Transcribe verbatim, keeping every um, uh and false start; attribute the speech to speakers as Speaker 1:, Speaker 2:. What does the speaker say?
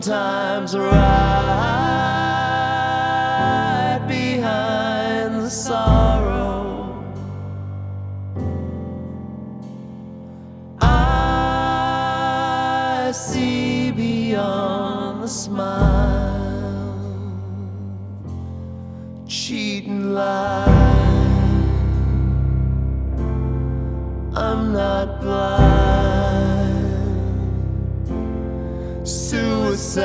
Speaker 1: Times right behind the sorrow. I see beyond the smile, cheating lie. I'm not blind.